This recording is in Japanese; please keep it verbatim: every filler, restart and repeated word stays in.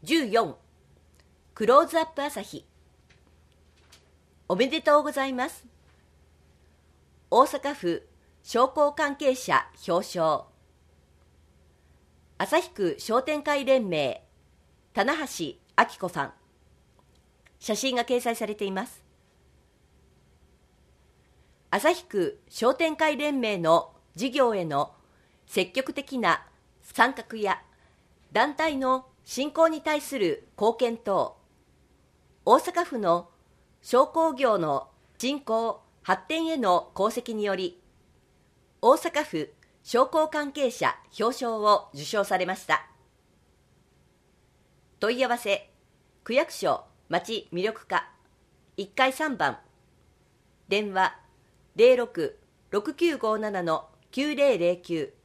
じゅうよんクローズアップ朝日。おめでとうございます。大阪府商工関係者表彰。旭区商店会連盟棚橋明子さん。写真が掲載されています。旭区商店会連盟の事業への積極的な参画や団体の振興に対する貢献等、大阪府の商工業の振興・発展への功績により、大阪府商工関係者表彰を受賞されました。問い合わせ、区役所町魅力課いっかいさんばん、電話 ゼロろく ろくきゅうごなな きゅうゼロゼロきゅう